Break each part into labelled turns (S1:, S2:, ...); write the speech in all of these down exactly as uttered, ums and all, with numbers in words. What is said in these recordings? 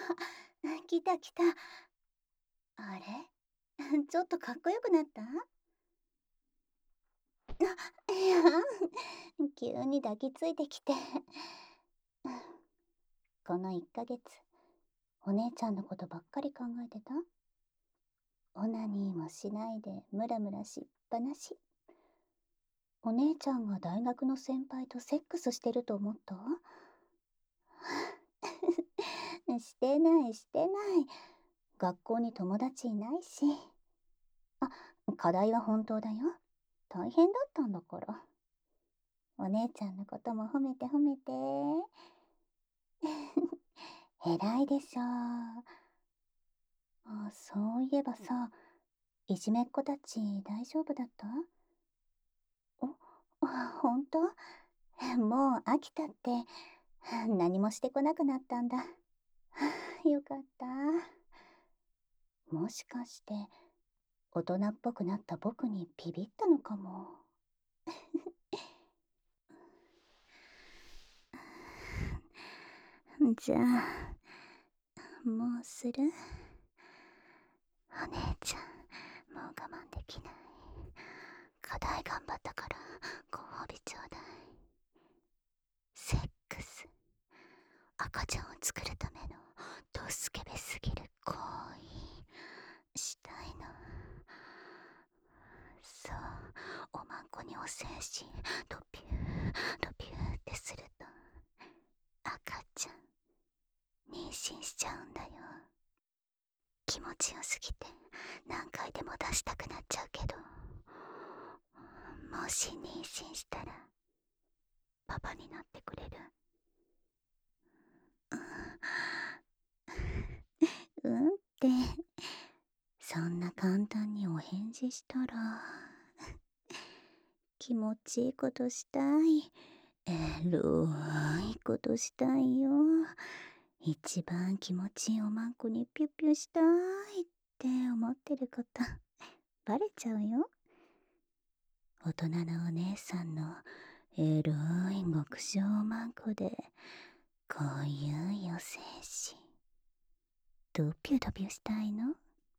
S1: 来た来た。あれちょっとかっこよくなった？あ、いや、急に抱きついてきて。このいっかげつ、お姉ちゃんのことばっかり考えてた？オナニーもしないでムラムラしっぱなし。お姉ちゃんが大学の先輩とセックスしてると思った？してないしてない。学校に友達いないし。あ、課題は本当だよ。大変だったんだから。お姉ちゃんのことも褒めて褒めて。偉いでしょ。あ、そういえばさ、いじめっ子たち大丈夫だった？お、あ、ほんと？もう飽きたって、何もしてこなくなったんだ。よかった。もしかして、大人っぽくなった僕にビビったのかも。じゃあ、もうする？お姉ちゃん、もう我慢できない。課題頑張ったから、ご褒美ちょうだい。セックス。赤ちゃんを作るための、ドスケベすぎる行為。したいの。そう、おまんこにお精神、ドピュー、ドピューってすると、赤ちゃん、妊娠しちゃうんだよ。気持ちよすぎて何回でも出したくなっちゃうけど、もし妊娠したらパパになってくれる？うんって、そんな簡単にお返事したら気持ちいいことしたい、エロいことしたいよ。一番気持ちいいおまんこにピュピュしたいって思ってることバレちゃうよ。大人のお姉さんのエロい極小おまんこでこういうよ精子ドピュドピュしたいの？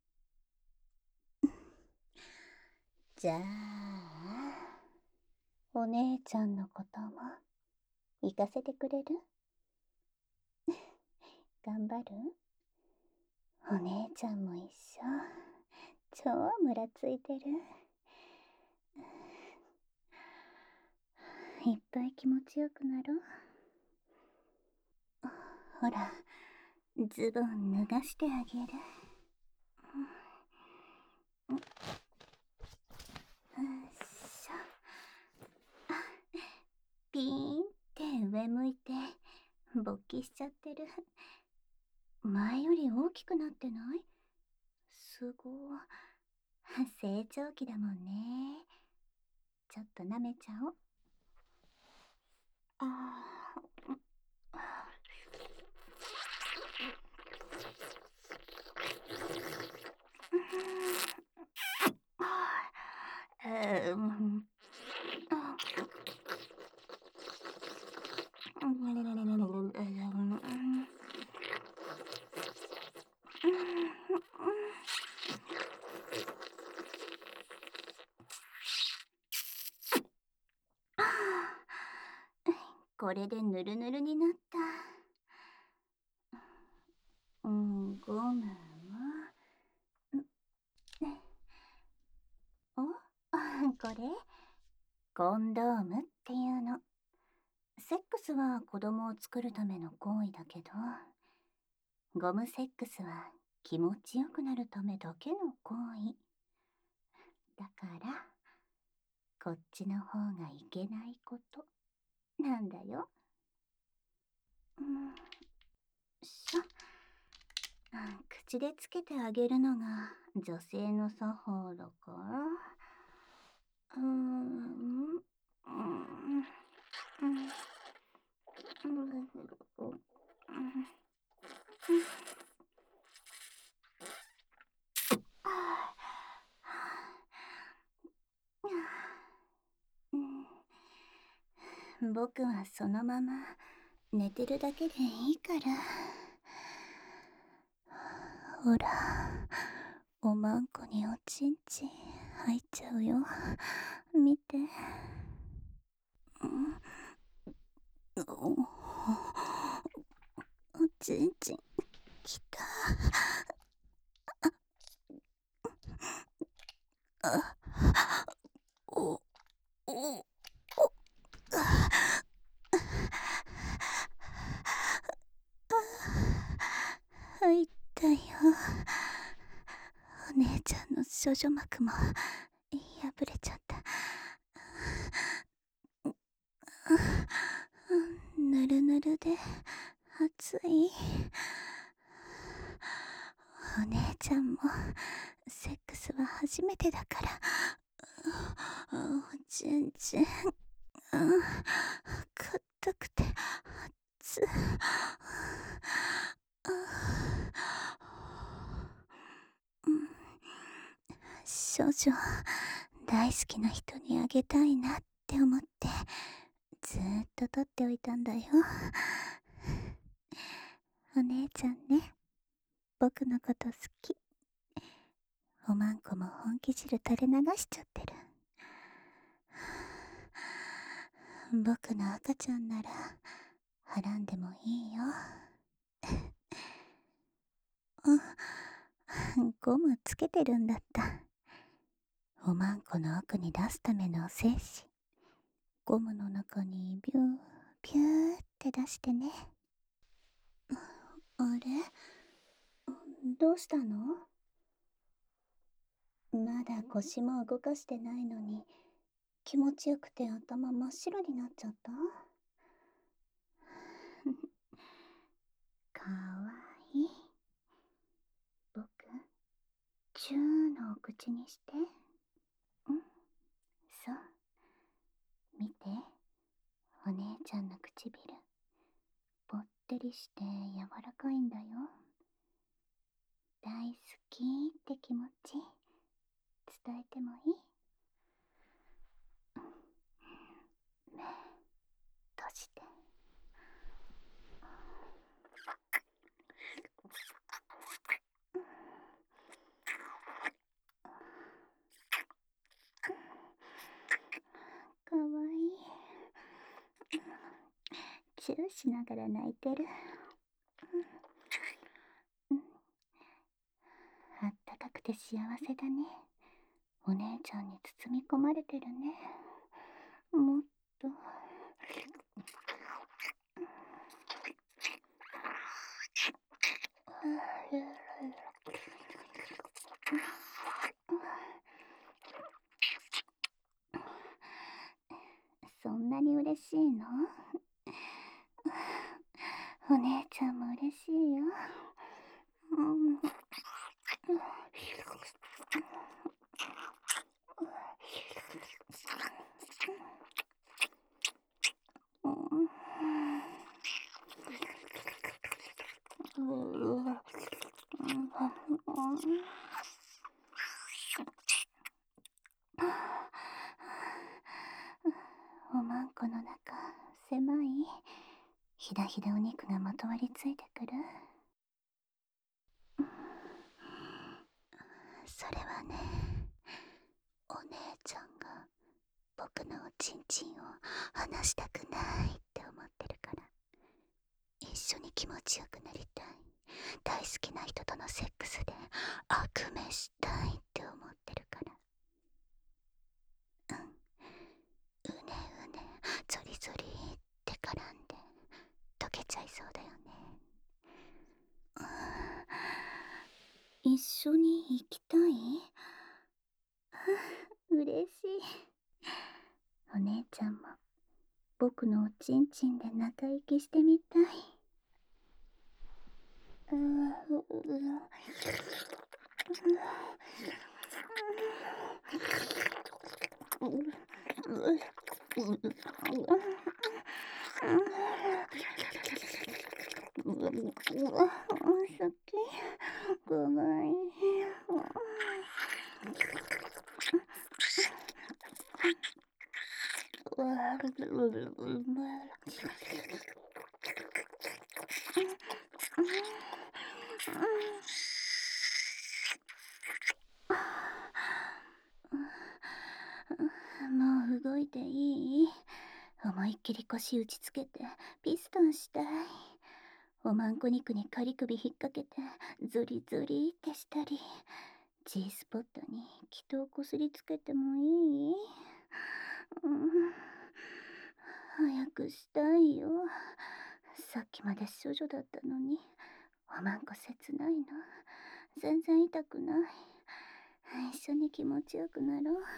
S1: じゃあお姉ちゃんのことも行かせてくれる？頑張る？お姉ちゃんも一緒。超ムラついてる。いっぱい気持ちよくなろう。ほら、ズボン脱がしてあげる。よいしょ。あ、ピーンって上向いて勃起しちゃってる。前より大きくなってない？すごい。成長期だもんね。ちょっと舐めちゃおう。あー、あ、うん、あ、これでぬるぬるになった。うん、ゴムは、おこれコンドームっていうの。セックスは子供を作るための行為だけど、ゴムセックスは気持ちよくなるためだけの行為。だから、こっちの方がいけないことなんだよ。うん、しょ。口でつけてあげるのが女性の作法だから。うーん、うん、うん、うん、うん、僕はそのまま寝てるだけでいいから。 ほら、おまんこにおちんちん入っちゃうよ。見て。うん、お、おちんちんきた。あ、お、お、お、入ったよ。お姉ちゃんの処女膜も破れちゃった。ぬるぬるで熱い。お姉ちゃんもセックスは初めてだから、おちんちん、うん、硬くて熱い。うん、少女大好きな人にあげたいなって思ってずーっと取っておいたんだよ。お姉ちゃんね、僕のこと好き。おまんこも本気汁垂れ流しちゃってる。僕の赤ちゃんならはらんでもいいよ。うん、ゴムつけてるんだった。おまんこの奥に出すための精子。ゴムの中にビュービューって出してね。あれ、どうしたの？まだ腰も動かしてないのに気持ちよくて頭真っ白になっちゃった。かわいい。僕、チューのお口にして。うん、そう。見て、お姉ちゃんの唇。ぽってりして柔らかいんだよ。大好きって気持ち、伝えてもいい？目、閉じて。かわいい。チューしながら泣いてる。うん、あったかくて幸せだね。お姉ちゃんに包み込まれてるね。もっと。そんなに嬉しいの？お姉ちゃんも嬉しいよ。うん、おまんこの中狭い？ひだひだお肉がまとわりついてくる。それはね、お姉ちゃんが僕のおちんちんを離したくないって思ってるから。一緒に気持ちよくなりたい。大好きな人とのセックスで悪夢したいって思ってるから。うん。うねうね、ゾリゾリって絡んで溶けちゃいそうだよね。一緒に行きたい？嬉しい。お姉ちゃんも僕のおちんちんで仲良きしてみたい。うう好き。かわいい。 きり腰打ちつけてピストンしたい。おまんこ肉に仮首引っ掛けてゾリゾリってしたり、G スポットに気筒こすりつけてもいい？うん、早くしたいよ。さっきまで処女だったのに、おまんこ切ないの。全然痛くない。一緒に気持ちよくなろう。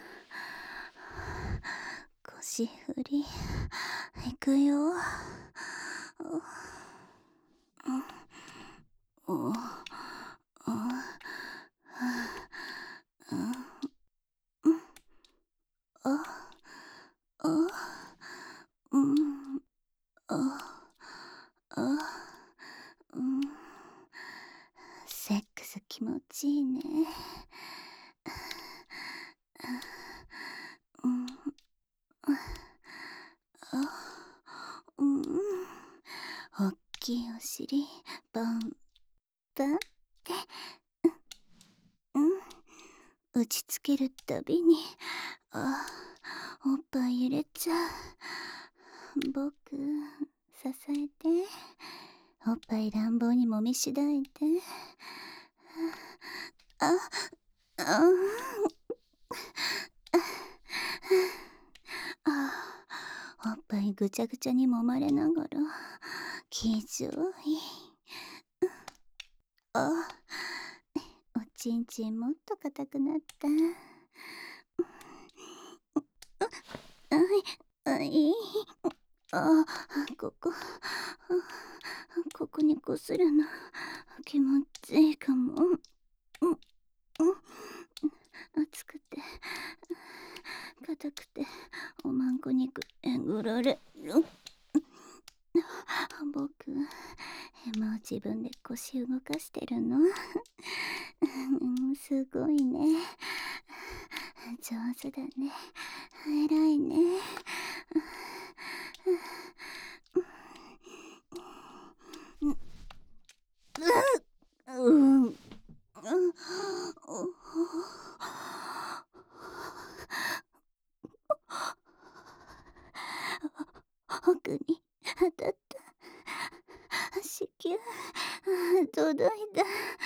S1: 腰振り、いくよ。おおおああうんああうんセックス気持ちいいね。うんあうんおっきいお尻ボンボンってうん打ちつけるたびにあおっぱい揺れちゃう。僕支えて、おっぱい乱暴にもみしだいて。あああおっぱいぐちゃぐちゃに揉まれながら気丈い。あおちんちんもっと硬くなった。あいいあここここにこするの気持ちいいかも。うんうん熱くて硬くておまんこ肉えぐられる。僕もう自分で腰動かしてるの。すごいね。上手だね。偉いね。うん、うん、奥に当たった。子宮届いた。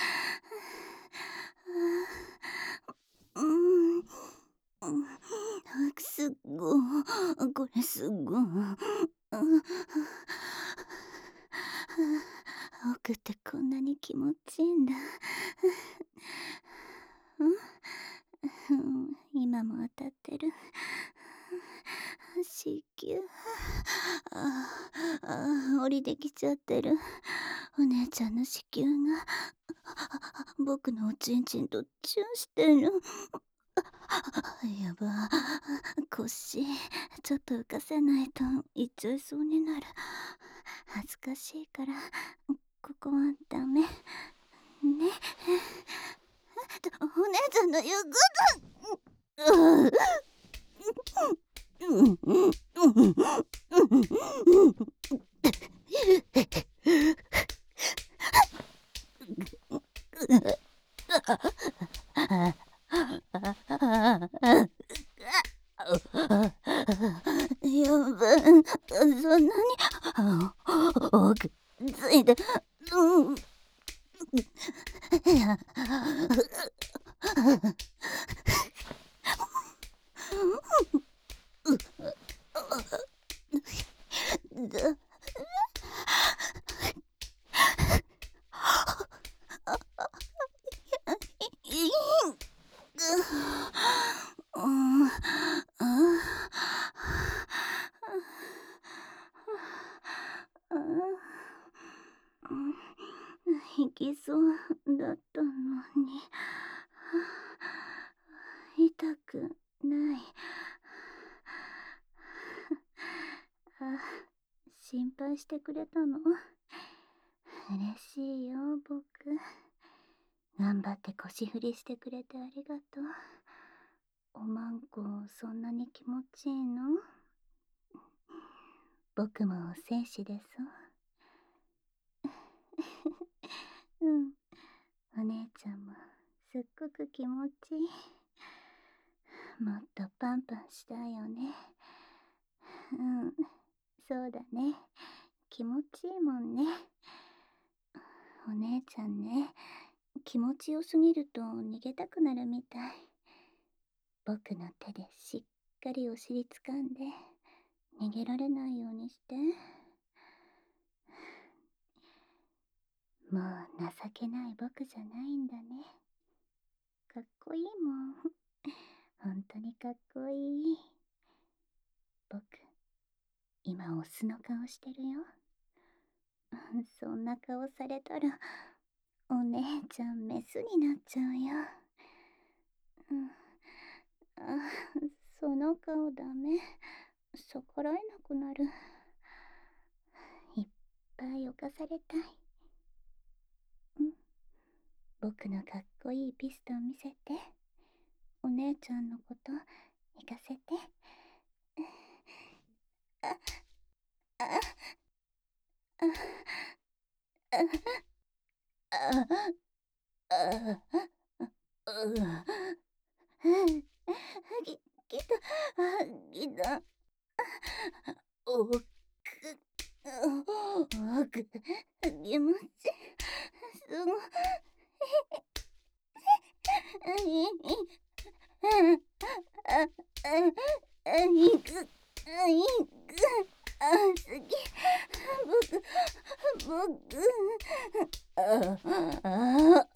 S1: うんすっごこれすっご奥ってこんなに気持ちいいんだ。うん今も当たってる。子宮ああ降りてきちゃってる。お姉ちゃんの子宮が僕のおちんちんとチュンしてる。やば腰ちょっと浮かせないといっちゃいそうになる。恥ずかしいからここはダメね。お姉ちゃんの言うことうんうんうんうんやばいそんなに奥ついてうんだいいうん行きそうだったのに痛くない。あ心配してくれたの嬉しいよ僕。頑張って腰振りしてくれてありがとう。おまんこそんなに気持ちいいの？僕も戦士です。うんお姉ちゃんもすっごく気持ちいい。もっとパンパンしたいよね。うんそうだね。気持ちいいもんね。お姉ちゃんね、気持ちよすぎると逃げたくなるみたい。僕の手でしっかりお尻掴んで、逃げられないようにして。もう情けない僕じゃないんだね。かっこいいもん。ほんとにかっこいい。僕、今オスの顔してるよ。そんな顔されたら、お姉ちゃんメスになっちゃうよ。うん、あ、その顔ダメ。逆らえなくなる。いっぱい犯されたい。うん、僕のかっこいいピストン見せて。お姉ちゃんのこと行かせて。あ、あ、あ、あ、あ、あ、うぎ、ぎた、あ、ぎた、おく、おく、気持ち、すごい、あ、あ、あ、いく、あ、いく、あ、すぎ、僕、僕、あ、あ、あ、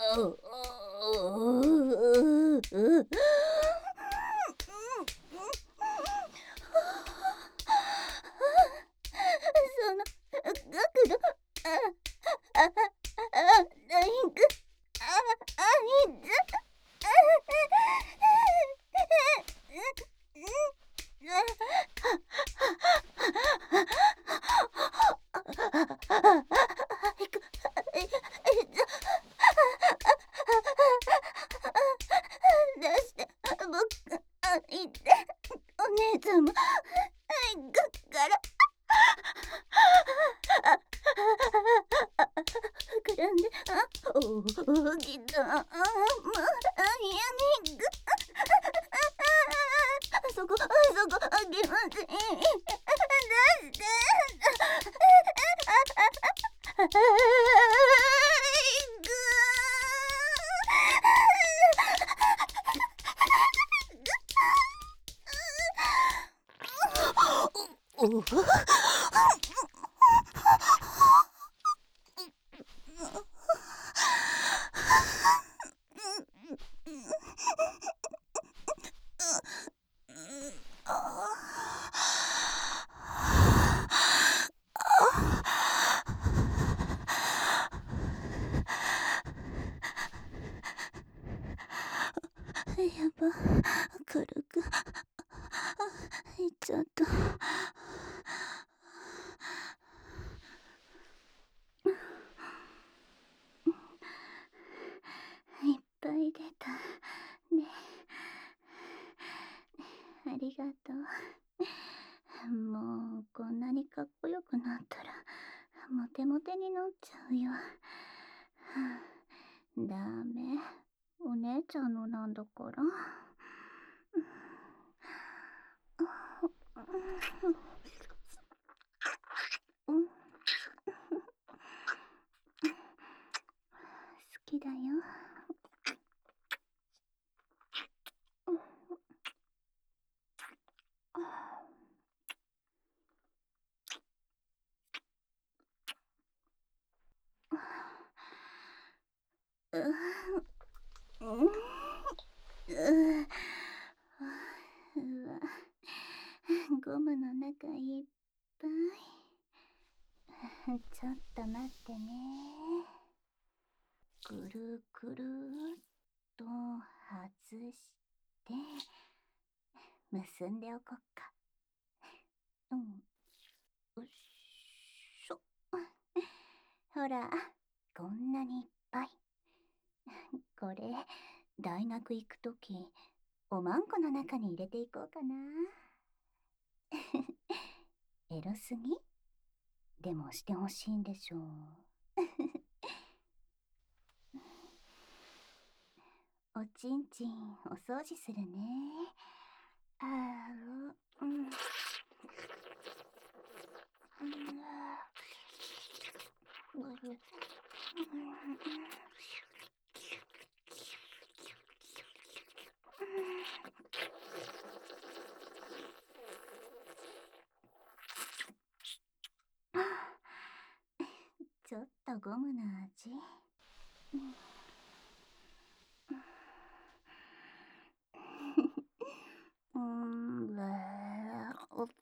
S1: その角度、あ、あ、あ、あ、いく、あ、あ、いつ、出して、僕、あ、いって、お姉ちゃんも、行くから。膨らんで、あ、大きな、あ、もう、あ、やめぐ。そこ、そこ、あげません。出して。おお。やば、軽く、いっちゃった。いっぱい出たね。ありがとう。もうこんなにかっこよくなったらモテモテになっちゃうよ。ダメ、お姉ちゃんのなんだから。好きだよ。ううううわ、ゴムの中いっぱい。ちょっと待ってね。ぐるぐるっと外して結んでおこっか。うん、うっしょ。ほら、こんなにいっぱい。これ大学行くときおまんこの中に入れていこうかな。エロすぎでもしてほしいんでしょう。おちんちんお掃除するね。あー、うん。 ちょっとゴムの味。うーん、うわー、う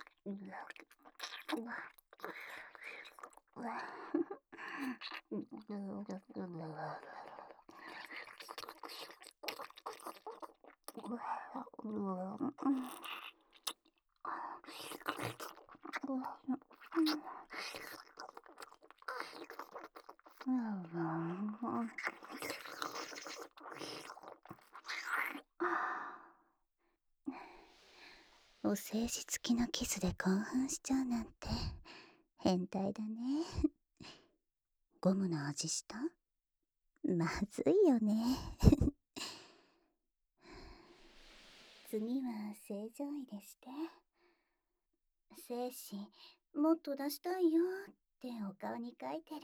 S1: お世辞付きのキスで興奮しちゃうなんて変態だね。ゴムの味した？まずいよね。次は正常位でして。精子もっと出したいよってお顔に書いてる。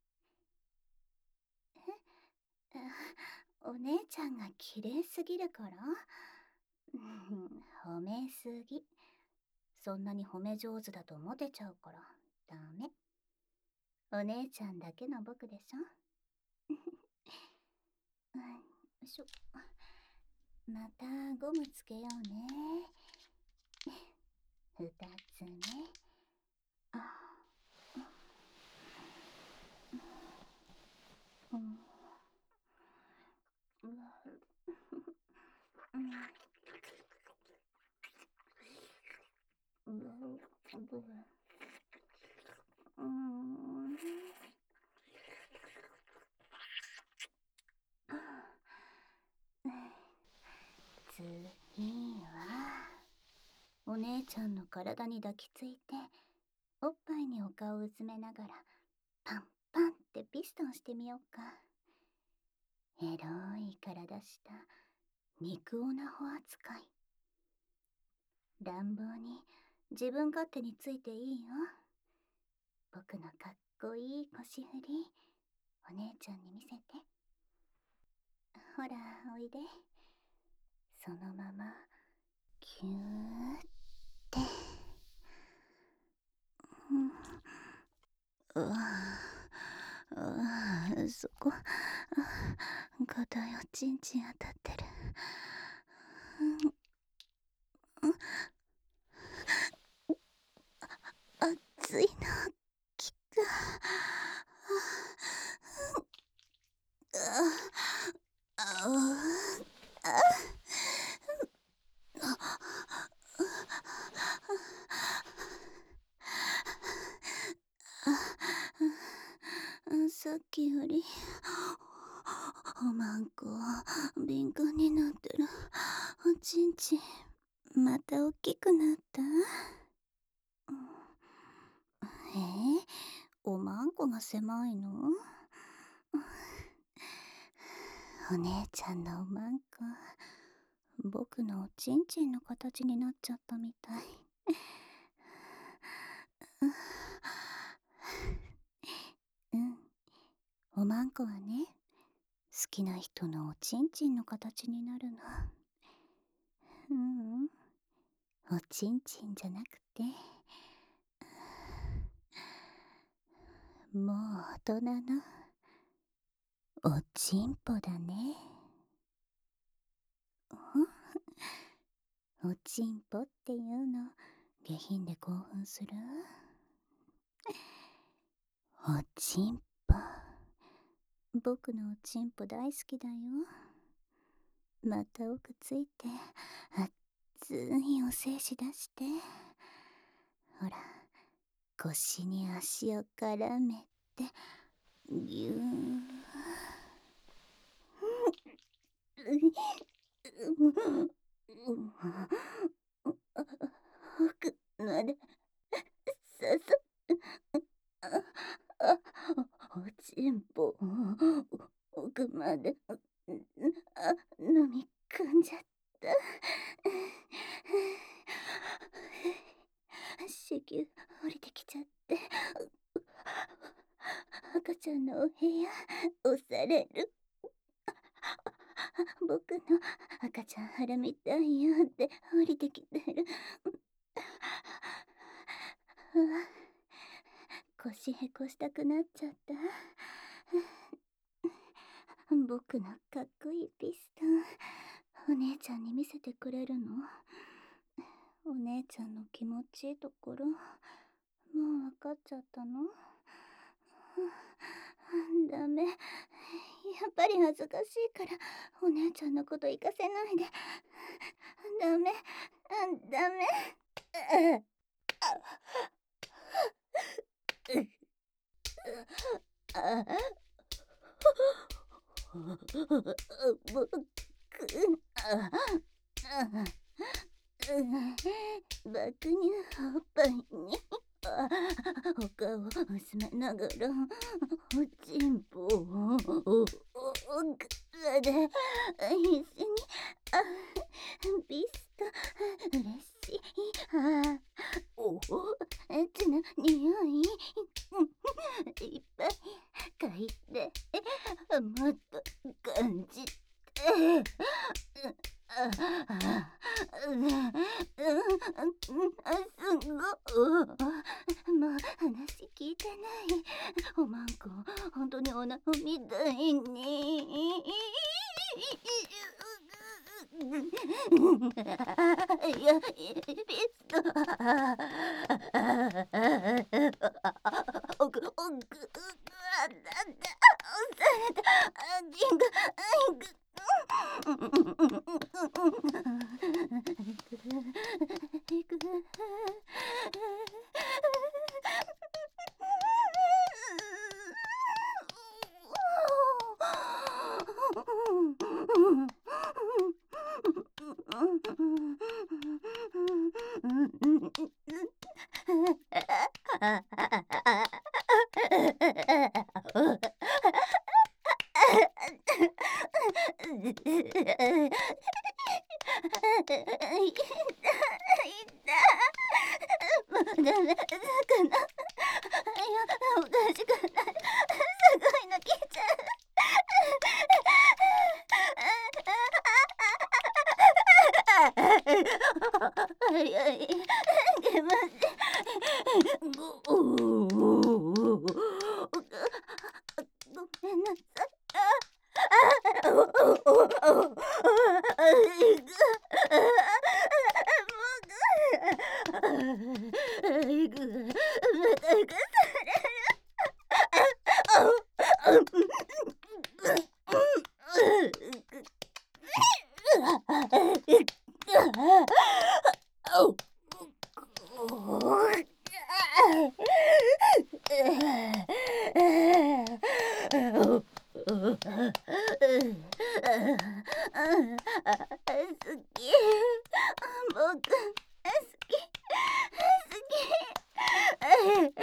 S1: え、お姉ちゃんが綺麗すぎるから？褒めすぎ。そんなに褒め上手だとモテちゃうからダメ。お姉ちゃんだけの僕でしょ。よいしょ。またゴムつけようね。二つ目。あ、うん、うん、うん、うん。次はお姉ちゃんの体に抱きついておっぱいにお顔をうずめながらパンパンってピストンしてみようか。エロい体した肉オナホ扱い。乱暴に自分勝手についていいよ。僕のかっこいい腰振りお姉ちゃんに見せて。ほらおいで。そのままキューって、うん、うわうわ、そこ肩よちんちん当たってる。うん、熱いの効く。ああさっきよりおまんこ敏感になってる。おちんちんまた大きくなった？えー、おまんこが狭いの？お姉ちゃんのおまんこ僕のおちんちんの形になっちゃったみたい。うん、おまんこはね、好きな人のおちんちんの形になるの。うん、おちんちんじゃなくて、もう大人のおちんぽだね。おちんぽっていうの下品で興奮する？おちんぽ、僕のおちんぽ大好きだよ。また奥ついて熱いお精子出して。ほら腰に足を絡めてぎゅー奥までささあおちんぽ奥まであ飲み込んじゃった。子宮降りてきちゃって赤ちゃんのお部屋押される。僕の赤ちゃん腹みたいよって降りてきてる。うわ、腰へこしたくなっちゃった。僕のかっこいいピストン、お姉ちゃんに見せてくれるの？お姉ちゃんの気持ちいいところ、もうわかっちゃったの？ダメ。やっぱり恥ずかしいから、お姉ちゃんのこと行かせないで。ダメ、ダメ。僕、爆乳おっぱいにお顔を薄めながら、おちんぽをおくらで一緒にビスト嬉しい。あおエッチな匂いいっぱい嗅いで、もっと感じて。ああうん、すごもう話聞いてない。おまんこ本当におなごみたいに。いやピストおくおくあだだ押された。あギングアイグダメ、だからいや、おかしくない。すごいの聞いちゃう。はいはい、気持ちごめんなさい。あおおおおいくまた行かされる。好き。僕好き。好き。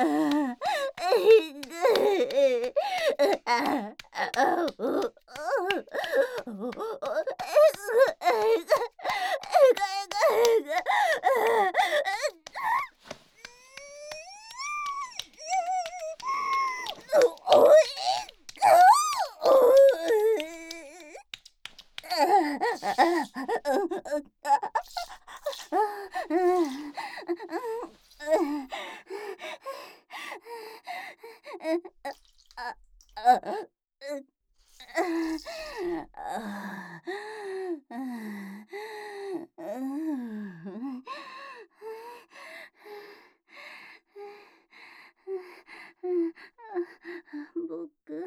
S1: 僕、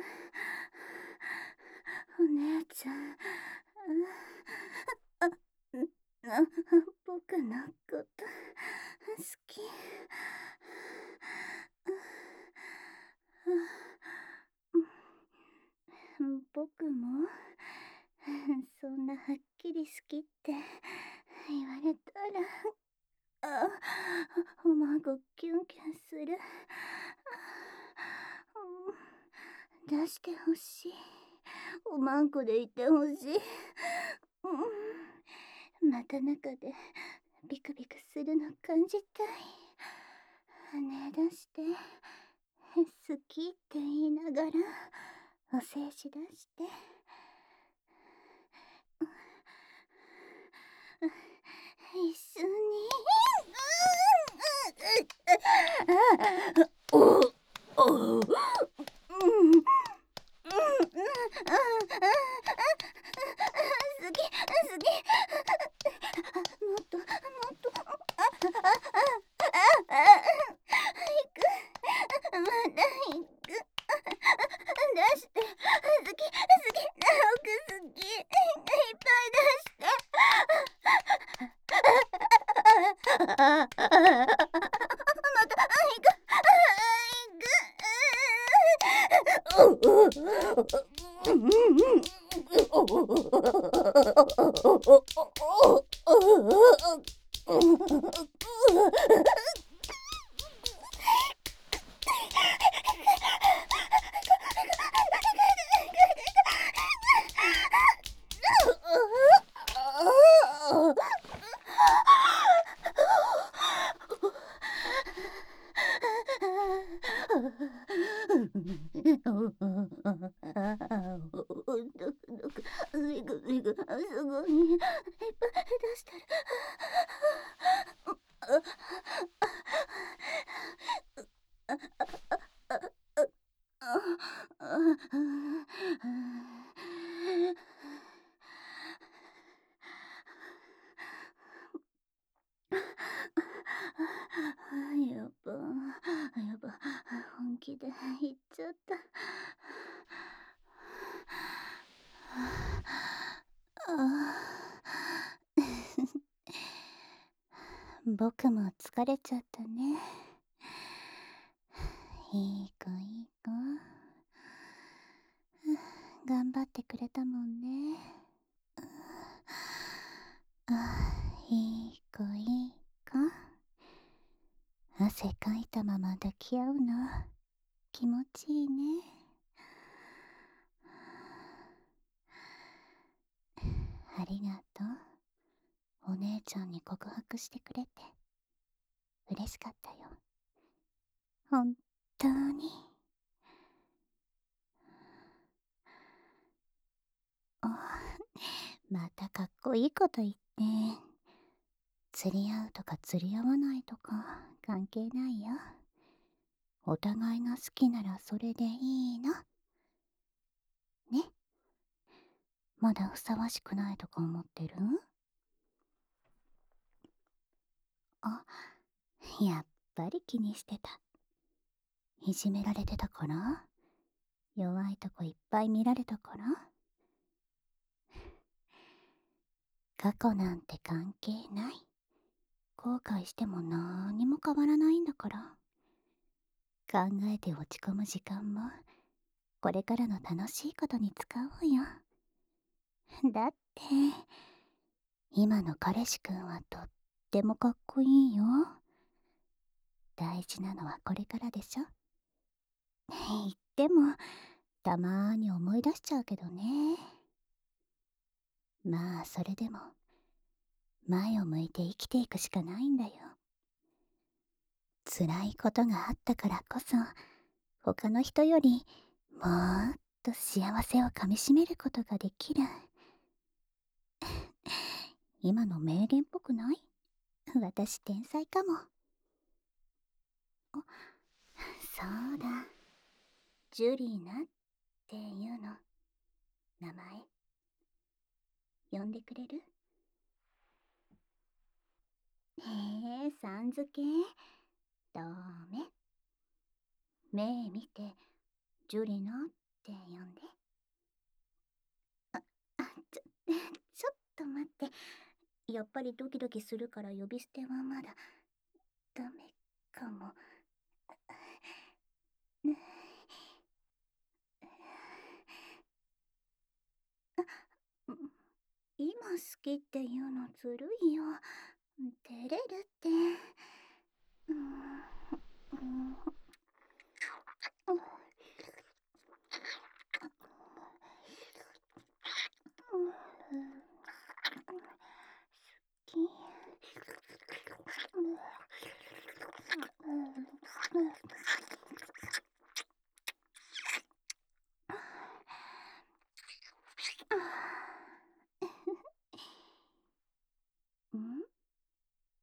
S1: お姉ちゃん、な僕のこと好き。僕もそんなはっきり好きって言われたら、あ、おまごキュンキュンする。出してほしい。おまんこでいてほしい。また中でビクビクするの感じたい。羽出して好きって言いながらお静止出して。一緒に。おおお、うん、うん、好き好き。もっともっと。ああああ、行く。まだ行く。出して。好き好き。なおく好き。いっぱい出して。また行く。行く。すごいいっぱい出してる。やっぱやっぱ本気で言っちゃった。僕も疲れちゃったね。いい子いい子。頑張ってくれたもんね。あ、いい子いい子。汗かいたまま抱き合うの気持ちいいね。ありがとう。お姉ちゃんに告白してくれて嬉しかったよ。本当に。またかっこいいこと言って。釣り合うとか釣り合わないとか関係ないよ。お互いが好きならそれでいいの。ね。まだふさわしくないとか思ってる？あ、やっぱり気にしてた。いじめられてたから？弱いとこいっぱい見られたから？過去なんて関係ない。後悔してもなーにも変わらないんだから。考えて落ち込む時間もこれからの楽しいことに使おうよ。だって今の彼氏くんはとってもかっこいいよ。大事なのはこれからでしょ。言ってもたまーに思い出しちゃうけどね。まあそれでも前を向いて生きていくしかないんだよ。辛いことがあったからこそ他の人よりもっと幸せをかみしめることができる。今の名言っぽくない？私天才かも。あ、そうだ。ジュリーナっていうの。名前呼んでくれる？へえ、さん付け？ダメ。目見てジュリナって呼んで。あ、あ、ちょ、ちょっと待って。やっぱりドキドキするから呼び捨てはまだダメかも。ね、今好きっていうのずるいよ。照れるって。うん、うん、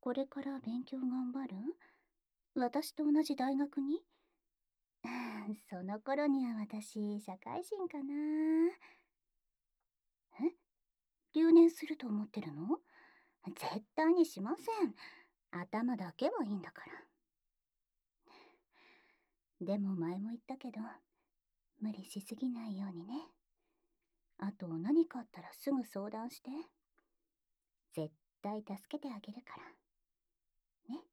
S1: これから勉強頑張る？私と同じ大学に？その頃には私、社会人かな。え？留年すると思ってるの？絶対にしません。頭だけはいいんだから。でも前も言ったけど、無理しすぎないようにね。あと何かあったらすぐ相談して。絶対助けてあげるから。ね。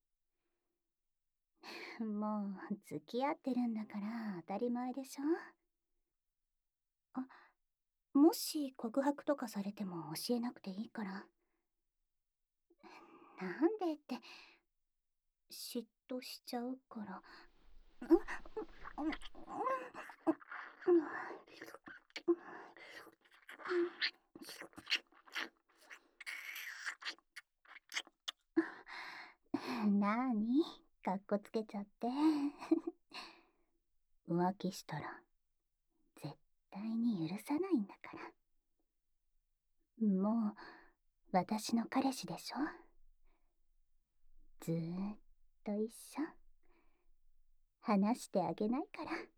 S1: もう、付き合ってるんだから当たり前でしょ。あ、もし告白とかされても教えなくていいから。なんでって、嫉妬しちゃうから。うん、うん、うん、うん。なーにかっこつけちゃって。浮気したら、絶対に許さないんだから。もう、私の彼氏でしょ？ずーっと一緒。話してあげないから。